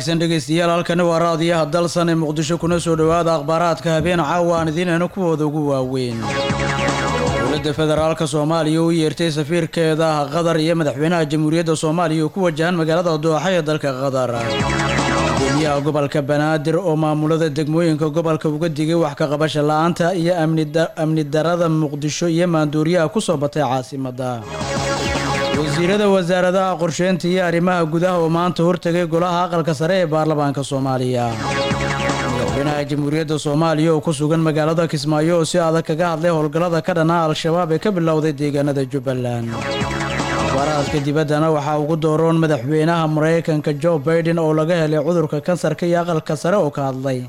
wanaagsan dhegeystayaal halkani waa raadiyaha dalsan ee muqdisho kuna soo dhawaada akhbaaraadka habeen caawa aan idiinayna kuwooda ugu waaweyn. dowladda federaalka Soomaaliya oo yeertay safiirkeeda Qatar iyo madaxweynaha Jamhuuriyadda Soomaaliya oo ku wajahan magaalada Dooxa ee dalka Qatar. gudoomiyaha gobolka Banaadir oo maamulada degmooyinka gobolka uga digay wax ka qabasho la'aanta iyo amni darada Muqdisho iyo maandooriyaha ku soo batay caasimadda. wasiirada wasaaradaha qorsheynta iyo arrimaha gudaha oo maanta hortagay golaha aqalka sare ee baarlamaanka Soomaaliya. madaxweynaha Jamhuuriyadda Soomaaliya oo ku sugan magaalada Kismaayo oo si adag kaga hadlay howlgallada ka dhanaa al-shabaab ee ka bilowday deegaanada Jubbaland. akhbaaraadka dibaddana waxaa ugu dooroon madaxweynaha Mareykanka Joe Biden oo laga helay cudurka kansarka iyo aqalka sare oo ka hadlay.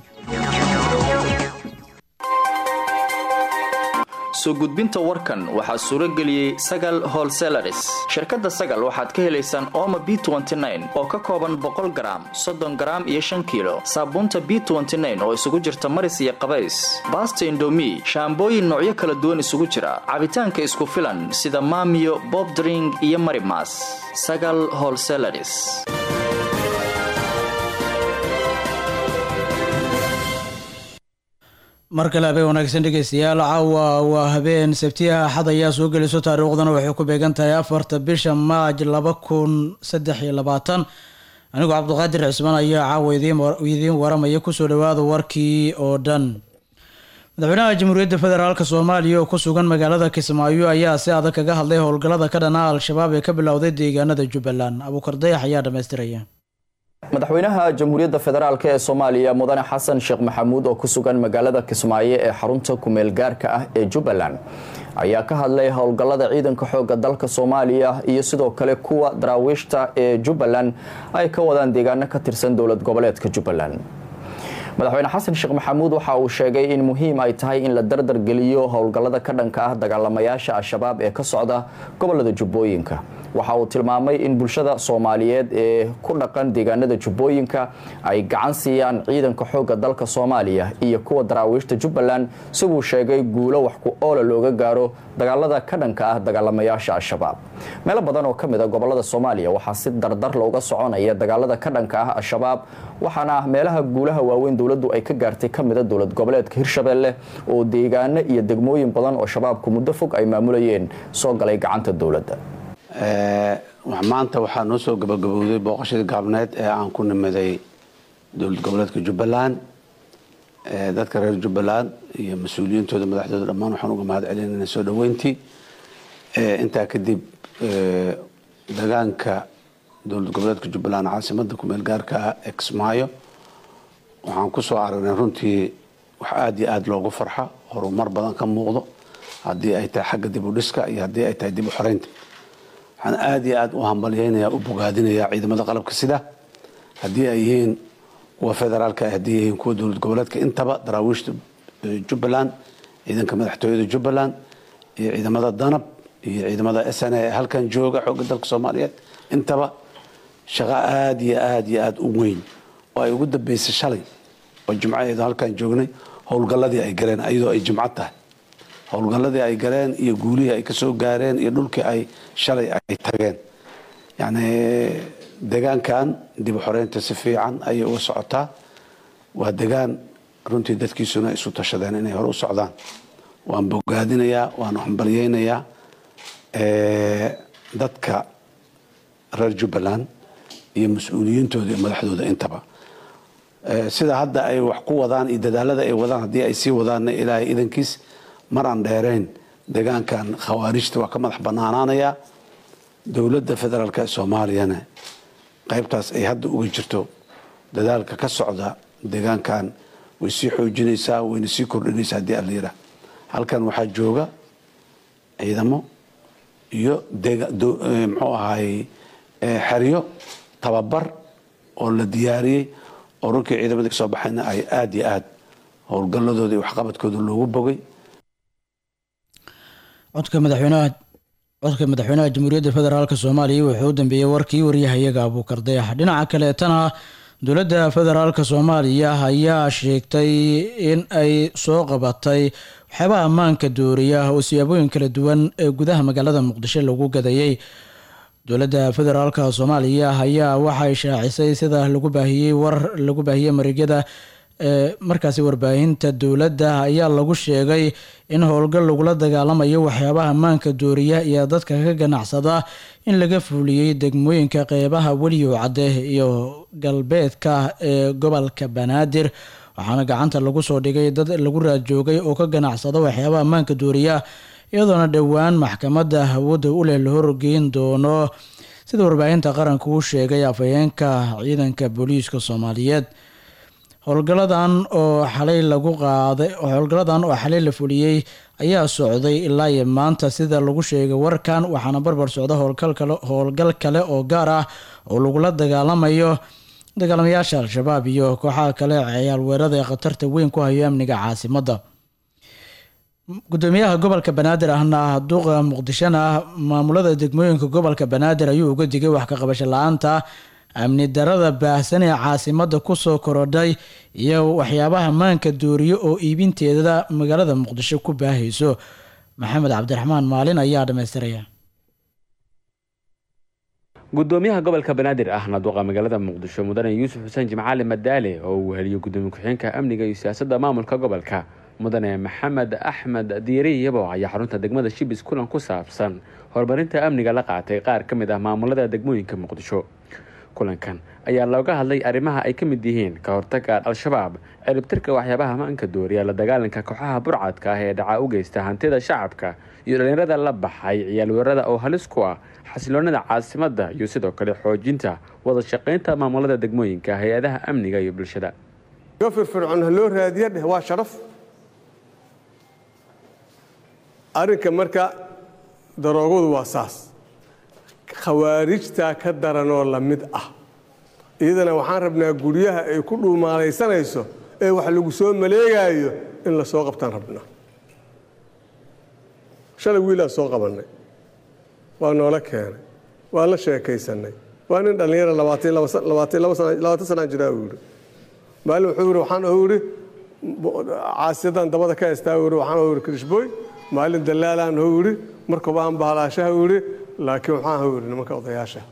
soo gudbinta warkan waxaa suuro geliyay Sagal Wholesalers. shirkadda Sagal waxaad ka helaysaan Omo B29 oo ka kooban 100 gram, 30 gram iyo 5 kilo. Saabuunta B29 oo isugu jirta maris iyo qabays. Basta Indomie, shaambooyin noocyo kala duwan isugu jira. Cabitaanka isku filan sida Maamiyo, Bob Drink iyo Marimas. Sagal Wholesalers. markale habeen wanaagsan dhegeystayaal caawa waa habeen sabtiha axad ayaa soo gelayso taariikhdana waxay ku beegan tahay 4 bisha maaj 2023 anigoo cabdiqaadir cismaan ayaa caawa idiin waramaya kusoo dhawaada warkii oo dhan. madaxweynaha Jamhuuriyadda Federaalka Soomaaliya oo ku sugan magaalada Kismaayo ayaa si adag kaga hadlay howlgallada ka dhanaa al-shabaab ee ka bilowday deegaanada Jubbaland. Abuukar Dayax ayaa dhameystiraya. madaxweynaha Jamhuuriyadda Federaalka ee Soomaaliya Mudane Xasan Sheekh Maxamuud oo ku sugan magaalada Kismaayo ee xarunta kumeel gaarka ah ee Jubbaland ayaa ka hadlay howlgallada ciidanka xoogga dalka Soomaaliya iyo sidoo kale kuwa daraawiishta ee Jubbaland ay ka wadaan deegaano ka tirsan dowlad goboleedka Jubbaland. madaxweyne Xasan Sheekh Maxamuud waxa uu sheegay in muhiim ay tahay in la dardar geliyo howlgallada ka dhanka ah dagaalamayaasha al-shabaab ee ka socda gobolada Jubbooyinka. waxa uu tilmaamay in bulshada Soomaaliyeed ee ku dhaqan deegaanada Jubbooyinka ay gacan siiyaan ciidanka xoogga dalka Soomaaliya iyo kuwa daraawiishta Jubbaland si uu sheegay guulo wax ku ool looga gaaro dagaalada ka dhanka ah dagaalamayaasha al-shabaab. meelo badan oo kamid ah gobolada Soomaaliya waxa si dardar looga soconaya dagaalada ka dhanka ah al-shabaab waxaana meelaha guulaha waaweyn dowladdu ay ka gaartay kamid ah dowlad goboleedka Hirshabelle oo deegaano iyo degmooyin badan oo shabaabku muddo fog ay maamulayeen soo galay gacanta dowladda. maanta waxaa noo soo gabagabowday booqashada gaabneed ee aan ku nimaday dowlad goboleedka Jubbaland. dadka reer Jubbaland iyo mas'uuliyiintooda madaxdooda dhammaan waxaan uga mahad celinaynaa soo dhaweyntii. intaa kadib deegaanka dowlad goboleedka Jubbaland caasimadda ku meel gaarka ah ee Kismaayo waxaan ku soo aragnay runtii wax aad iyo aad loogu farxa horumar badan ka muuqdo haddii ay tahay xagga dib u dhiska iyo haddii ay tahay dib u xoreynta. waxaan aad iyo aad u hambalyeynaya u bogaadinaya ciidamada qalabka sida haddii ay yihiin kuwa federaalka haddii ay yihiin kuwa dowlad goboleedka intaba daraawiishta Jubbaland ciidanka madaxtooyada Jubbaland iyo ciidamada danab iyo ciidamada SNA ee halkan jooga xoogga dalka Soomaaliyeed intaba shaqo aad iyo aad u weyn oo ay ugu dambeysay shalay oo jumcadeeda halkan joognay howlgalladii ay galeen ayadoo ay jumcad tahay howlgalladii ay galeen iyo guulihii ay ka soo gaareen iyo dhulkii ay shalay ay tageen. yani deegaankan dib u xoreynta si fiican ayay uga socotaa. waa deegaan runtii dadkiisuna isu tashadeen inay hore u socdaan. waan bogaadinayaa waan hambalyeynayaa dadka reer Jubbaland iyo mas'uuliyiintooda iyo madaxdooda intaba sida hadda ay wax ku wadaan iyo dadaalada ay wadaan haddii ay sii wadaanna ilaahay idankiis mar aan dheerayn deegaankan khawaarijta waa ka madax bannaanaanaya. dowladda federaalka Soomaaliyana qaybtaas ay hadda uga jirto dadaalka ka socda deegaankan way sii xoojinaysaa wayna sii kordhinaysaa haddii aan la yidhaah. halkan waxaa jooga ciidamo iyo muxuu ahaay xeryo tababar oo la diyaariyey oo runtii ciidamada ka soo baxayna ay aad iyo aad howlgalladooda iyo waxqabadkooda loogu bogay. codka madaxweynaha Jamhuuriyadda Federaalka Soomaaliya wuxuu u dambeeyay warkii wariyahayaga Abuukar Dayax. dhinaca kale tana dowladda federaalka Soomaaliya ayaa sheegtay in ay soo qabatay waxyaabaha ammaanka dooriya oo siyaabooyin kala duwan ee gudaha magaalada Muqdisho lagu gadayay dowladda federaalka Soomaaliya ayaa waxay shaacisay sida lagu baahiyay mareegyada markaasi warbaahinta dowladda ayaa lagu sheegay in howlgal lagula dagaalamayo waxyaabaha maanka dooriya iyo dadka ka ganacsada in laga fuliyay degmooyinka qeybaha Weliyo Cadde iyo galbeedka ee gobolka Banaadir waxaana gacanta lagu soo dhigay dad lagu raadjoogay oo ka ganacsada waxyaabaha maanka dooriya iyadoona dhowaan maxkamadda hawada u leh la horgeyn doono sida warbaahinta qaranka uu sheegay afayeenka ciidanka booliiska Soomaaliyeed howlgaladan oo xalay la fuliyay ayaa socday ilaa maanta sida lagu sheegay warkan waxaana barbar socda howlgal kale oo gaar ah oo lagula dagaalamayo dagaalamayaasha al-shabaab iyo kooxaha kale ciyaal weerarada ee khatarta weyn ku haya amniga caasimadda gudoomiyaha gobolka Banaadir ahna duqa Muqdishona maamulada degmooyinka gobolka Banaadir ayuu uga digay wax ka qabasho la'aanta amni darada baahsan ee caasimadda ku soo korodhay iyo waxyaabaha maanka dooriyo oo iibinteeda magaalada Muqdisho ku baahayso Maxamed Cabdiraxmaan Maalin ayaa dhameystiraya gudoomiyaha gobolka Banaadir ahna duqa magaalada Muqdisho mudane Yuusuf Xuseen Jimcaale Madaale oo uu heliyo gudoomiye ku-xigeenka amniga iyo siyaasadda maamulka gobolka mudane Maxamed Axmed Diiri Yabo ayaa xarunta degmada Shibis kulan ku saabsan horumarinta amniga la qaatay qaar ka mid ah maamulada degmooyinka Muqdisho kulankan ayaa looga hadlay arrimaha ay ka mid yihiin ka hortagga al-shabaab ciribtirka waxyaabaha maanka dooriya la dagaalanka kooxaha burcadka ah ee dhaca u geysta hantida shacabka iyo dhalinyarada la baxay ciyaal weerarada oo halis ku ah xasiloonida caasimadda iyo sidoo kale xoojinta wada shaqaynta maamulada degmooyinka hay'adaha amniga iyo bulshada firfircoon loo raadiyaa waa sharaf arrinka marka daroogadu waa saas khawaarijta ka daran oo la mid ah iyadana waxaan rabnaa guryaha ay ku dhuumaalaysanayso ee wax lagu soo maleegayo in la soo qabtaan rabnaa shalay wiilaa soo qabanay waa noola keenay waa la sheekaysanay waa nin dhalinyaro 22 sano jira uu yiri maalin wuxuu yiri waxaan u yiri caasiyadan dabada ka haystaa uu yiri waxaan u yiri krishboy maalin dalaalaan uu yiri markuu baan baalaashaha uu yiri laakiin waxaan u yiri nimanka odayaasha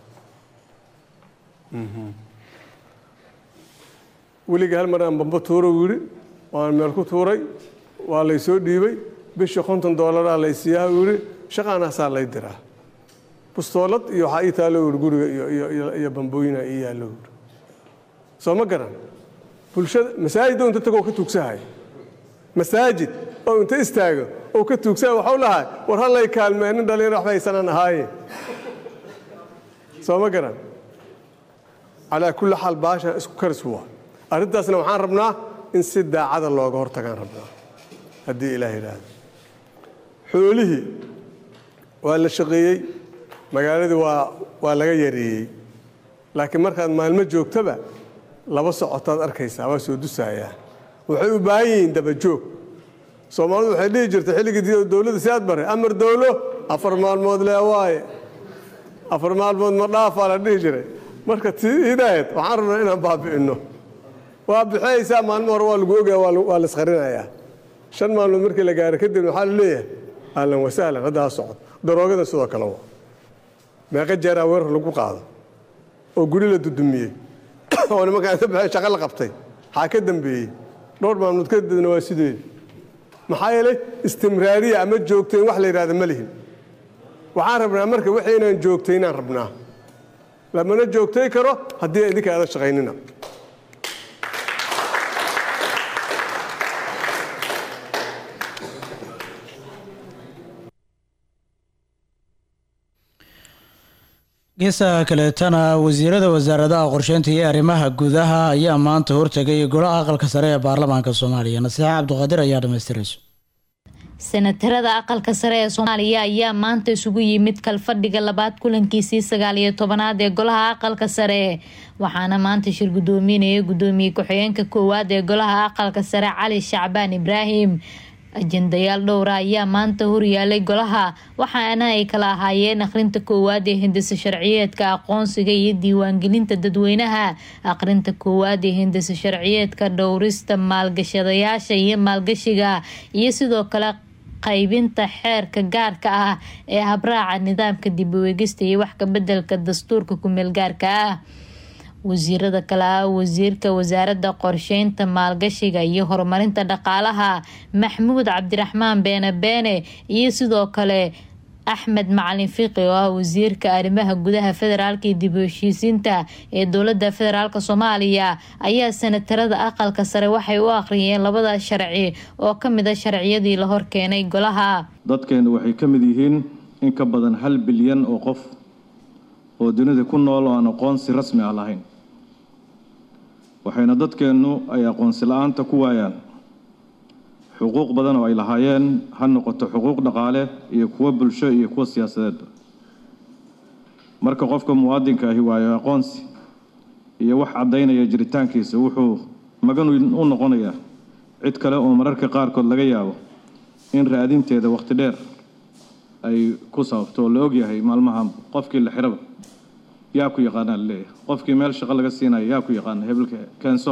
weliga hal mar aan bamba tuuro uu yiri waan meel ku tuuray waa la soo dhiibay bishii $50 la siiyaa uu yiri shaqaana saa la diraa bustoolad iyo waxa ay taalo guriga iyo bambooyina iyo yaalo soo ma garan bulshada masaajid inta tago ka tuugsahay masaajid oo inta istaago oo ka tuugsahay waxa uu lahaa war hal ay kaalmeen dhalinyaro waxba aysan ahaayeen soo ma garan ala kulli xal baasha isku karswa arintaasna waxaan rabnaa in si daacada looga hortagaan rabnaa hadii ilaahay raad xoolihi waa la shaqeeyay magaaladii waa laga yareeyay laakiin markaad maalmo joogtaba laba socotaad arkaysaa waa soo dusaayaan waxay u baahan yihiin daba joog Soomaalidu waxay dhihi jirtay xilligii dawladda siyaad bare amar dawlo 4 maalmood leewaaye 4 maalmood ma dhaafaa la dhihi jiray marka hidaayad waxaan rabnaa inaan baabi'ino waa bixaysaa maalmo hore waa lagu ogaa waa la isqarinayaa 5 maalmood markii la gaaro kadib waxaa la leeyahay ahlan wa sahlan hadaa socod daroogada sidoo kale waa meeqa jeer weerar lagu qaado oo guri la dudumiyay oo nimanka inta baxay shaqo la qabtay waxa ka dambeeyay dhowr maalmood kadibna waa sidee maxaa yeelay istimraariya ama joogteen wax la yiraahdo ma lihin waxaan rabnaa marka waxaynan joogteynaan rabnaa lamana joogtay karo haddii idinka aad shaqaynina geesaha kaleetana wasiirada wasaaradaha qorsheynta iyo arrimaha gudaha ayaa maanta hortagay golaha aqalka sare ee baarlamaanka Soomaaliya Nasiixa Cabdiqaadir ayaa dhameystirayso senatarada aqalka sare ee Soomaaliya ayaa maanta isugu yimid kalfadhiga labaad kulankiisii 19aad ee golaha aqalka sare waxaana maanta shir gudoominaya gudoomiye ku-xigeenka koowaad ee golaha aqalka sare Cali Shacbaan Ibraahim ajendayaal dhowr ayaa maanta horyaalay golaha waxaana ay kala ahaayeen akhrinta koowaad ee hindisa sharciyeedka aqoonsiga iyo diiwaangelinta dadweynaha akhrinta koowaad ee hindisa sharciyeedka dhowrista maalgashadayaasha iyo maalgashiga iyo sidoo kale qaybinta xeerka gaarka ah ee habraaca nidaamka dib u eegista iyo wax ka bedelka dastuurka kumeel gaarka ah. wasiirada kale ah wasiirka wasaaradda qorsheynta maalgashiga iyo horumarinta dhaqaalaha Maxamuud Cabdiraxmaan Beene iyo sidoo kale Axmed Macalin Fiqi oo ah wasiirka arrimaha gudaha federaalka iyo dib u heshiisiinta ee dowladda federaalka Soomaaliya ayaa senatarada aqalka sare waxay u akhriyeen labada sharci oo ka mid ah sharciyadii la hor keenay golaha. dadkeenu waxay ka mid yihiin in ka badan 1 bilyan oo qof oo dunida ku nool oo aan aqoonsi rasmi ah lahayn. waxayna dadkeenu ay aqoonsi la'aanta ku waayaan xuquuq badan oo ay lahaayeen ha noqoto xuquuq dhaqaale iyo kuwa bulsho iyo kuwa siyaasadeed. marka qofka muwaadinka ahi waayo aqoonsi iyo wax cadeynaya jiritaankiisa wuxuu magan u noqonayaa cid kale oo mararka qaarkood laga yaabo in raadinteeda waqti dheer ay ku sababto la og yahay maalmaha qofkii la xiraba yaa ku yaqaan leeyahay qofkii meel shaqo laga siinayo yaa ku yaqaan hebelka keenso.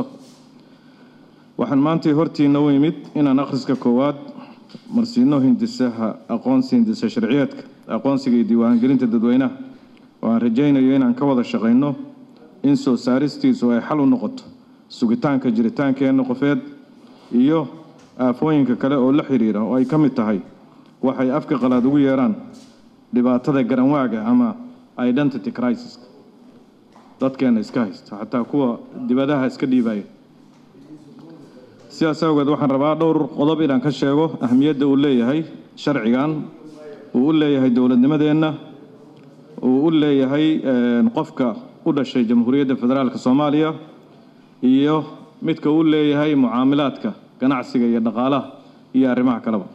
waxaan maanta hortiina u imid inaan akhriska koowaad marsiino hindisaha aqoonsi hindisa sharciyeedka aqoonsiga iyo diiwaangelinta dadweynaha oo aan rajaynayo inaan ka wada shaqeyno in soo saaristiisu ay xal u noqoto sugitaanka jiritaankeena qofeed iyo aafooyinka kale oo la xiriira oo ay ka mid tahay waxay afka qalaad ugu yeeraan dhibaatada garanwaaga ama identity crisis dadkeena iska haysta xataa kuwa dibadaha iska dhiibaya. sidaas awgeed waxaan rabaa dhowr qodob inaan ka sheego ahmiyadda uu leeyahay sharcigan uu u leeyahay dowladnimadeenna uu u leeyahay qofka u dhashay jamhuuriyadda federaalka Soomaaliya iyo midka uu leeyahay mucaamalaadka ganacsiga iyo dhaqaalaha iyo arrimaha kaleba.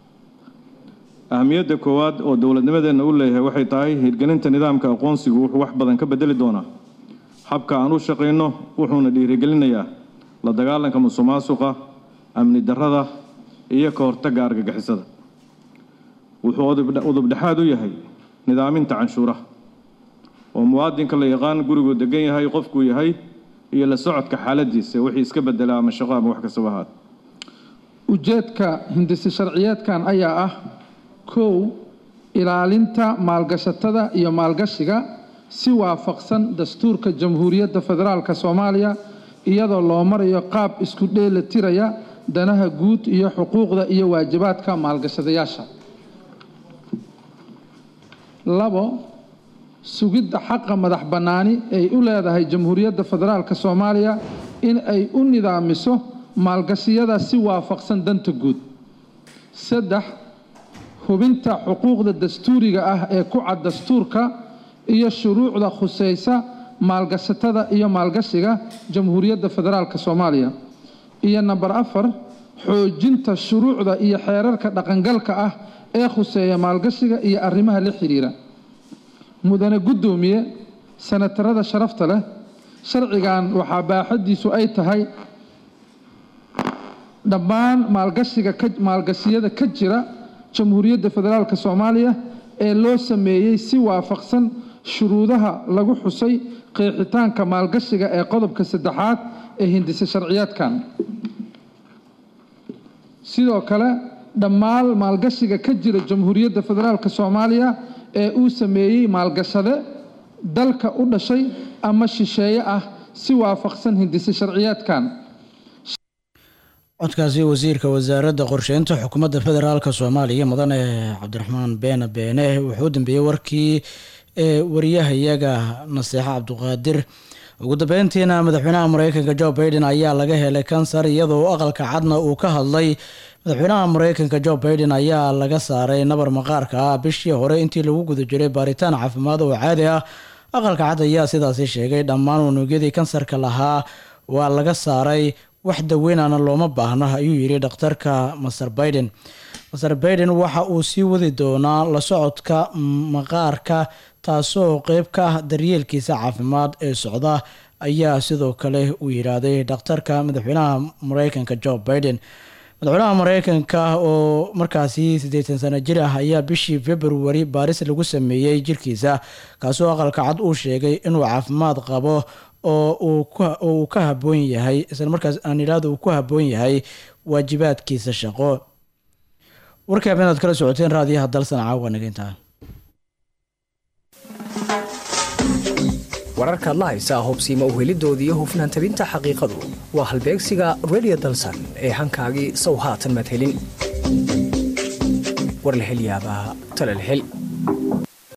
ahmiyadda koowaad oo dowladnimadeenna u leeyahay waxay tahay hirgelinta nidaamka aqoonsigu wuxuu wax badan ka bedeli doonaa habka aan u shaqeyno wuxuuna dhiirigelinayaa la dagaalanka musuqmaasuqa amni darrada iyo ka hortagga argagixisada. wuxuu udub dhexaad u yahay nidaaminta canshuuraha oo muwaadinka la yaqaan gurigu degan yahay qofku yahay iyo la socodka xaaladiisa wixii iska bedelaa ama shaqo ama wax kasta wahaad. ujeedka hindisa sharciyeedkan ayaa ah 1 ilaalinta maalgashatada iyo maalgashiga si waafaqsan dastuurka jamhuuriyadda federaalka Soomaaliya iyadoo loo marayo qaab isku dheelitiraya danaha guud iyo xuquuqda iyo waajibaadka maalgashadayaasha. 2 sugidda xaqa madax bannaani ay u leedahay jamhuuriyadda federaalka Soomaaliya in ay u nidaamiso maalgashiyada si waafaqsan danta guud. 3 hubinta xuquuqda dastuuriga ah ee ku cad dastuurka iyo shuruucda khusaysa maalgashatada iyo maalgashiga jamhuuriyadda federaalka Soomaaliya. iyo number 4 xoojinta shuruucda iyo xeerarka dhaqangalka ah ee khuseeya maalgashiga iyo arrimaha la xiriira. mudane gudoomiye senatarada sharafta leh sharcigan waxa baaxadiisu ay tahay dhammaan maalgashiyada ka jira jamhuuriyadda federaalka Soomaaliya ee loo sameeyay si waafaqsan shuruudaha lagu xusay qeexitaanka maalgashiga ee qodobka 3aad ee hindisa sharciyeedkan. sidoo kale dhammaan maalgashiga ka jira jamhuuriyadda federaalka Soomaaliya ee uu sameeyay maalgashade dalka u dhashay ama shisheeye ah si waafaqsan hindisa sharciyeedkan. codkaasi wasiirka wasaaradda qorsheynta xukuumadda federaalka Soomaaliya mudane Cabdiraxmaan Beene wuxuu dambeeyay warkii wariyahayaga Naseexa Cabduqaadir. ugu dambeyntiina madaxweynaha Mareykanka Joe Biden ayaa laga helay kansar iyadoo aqalka cadna uu ka hadlay. madaxweynaha Mareykanka Joe Biden ayaa laga saaray nabar maqaarka bishii hore intii lagu guda jiray baaritaan caafimaad oo caadi ah. aqalka cad ayaa sidaas sheegay dhammaan unugyadii kansarka lahaa waa laga saaray wax daweynana looma baahna ayuu yiri dhakhtarka Mr. Biden. Mr. Biden waxa uu sii wadi doonaa la socodka maqaarka taasoo qayb ka ah daryeelkiisa caafimaad ee socda ayaa sidoo kale uu yiraahday dhakhtarka madaxweynaha Mareykanka Joe Biden. madaxweynaha Mareykanka oo markaasi 80 sano jir ah ayaa bishii February baaris lagu sameeyay jirkiisa kaasoo aqalka cad uu sheegay inuu caafimaad qabo oo uu ka haboon yahay isla markaas aan iraado uu ku haboon yahay waajibaadkiisa shaqo. warkii habeen aad kala socoteen raadiyaha dalsan caawa nageynta wararkaad la haysaa hubsiimo uhelidoodii iyo hufnaan tabinta xaqiiqadu waa halbeegsiga radio dalsan ee hankaagii sow haatan maad helin war la hel yaabaa tala la hel